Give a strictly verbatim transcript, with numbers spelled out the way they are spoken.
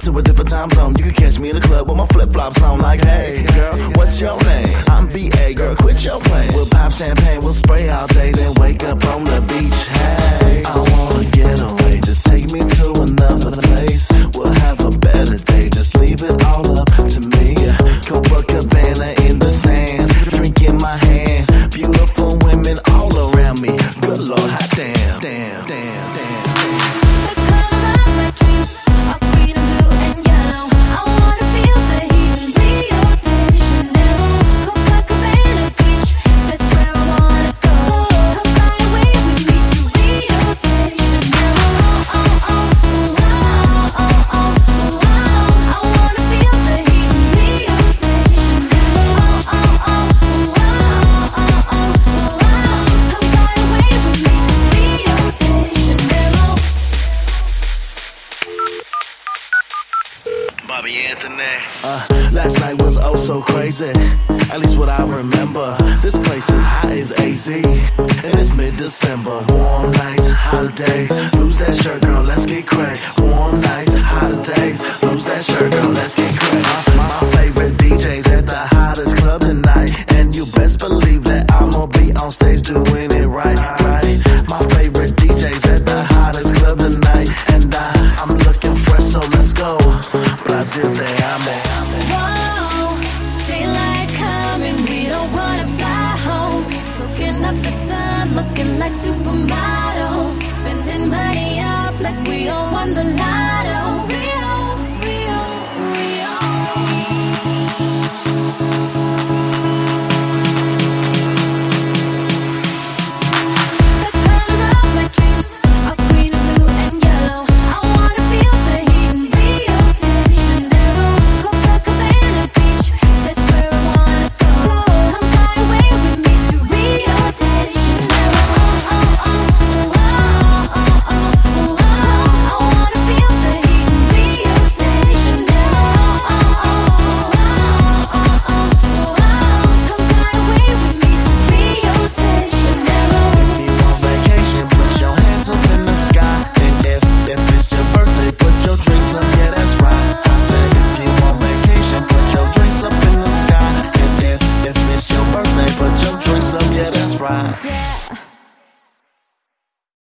to a different time zone. You can catch me in the club with my flip-flops on. Like, hey, girl, what's your name? I'm B A, girl, quit your playing. We'll pop champagne, we'll spray all day, then wake up on the beach. Hey, I wanna get away, just take me to another place. We'll have a better day, just leave it all up to me. Copacabana in the sand, drink in my hand, beautiful women all around me. Good Lord, hot damn, damn, damn, damn. Bobby Anthony. Uh, last night was oh so crazy, at least what I remember. This place is hot as A Z, and it's mid-December. Warm nights, hotter days. Lose that shirt, girl, let's get cracked. Warm nights, hotter days. Lose that shirt, girl, let's get cracked. My, my favorite D Js at the hottest club tonight, and you best believe that I'ma be on stage doing it right, right. My favorite D Js at the hottest club tonight, and I, I'm looking fresh, so let's go. Brazil, they ame. Whoa, daylight coming, we don't wanna fly home. Soaking up the sun, looking like supermodels. Spending money up like we all won the lotto. Rio, Rio, Rio. The color of my dreams are green and blue and yellow. I wanna feel the heat in Rio de Janeiro. Copacabana Beach, that's where I wanna go. Come fly away with me to Rio de Janeiro. Oh, oh, oh, oh, oh, oh, oh. I wanna feel the heat in Rio de Janeiro. Oh, oh, oh, oh, oh, oh, oh. Come fly away with me to Rio de Janeiro. If you on vacation, put your hands up in the sky. And if, if it's your birthday, put your drinks up, yeah, that's right. I said if you on vacation, put your drinks up in the sky. And if, if it's your birthday, put your drinks up, yeah, that's right. Yeah.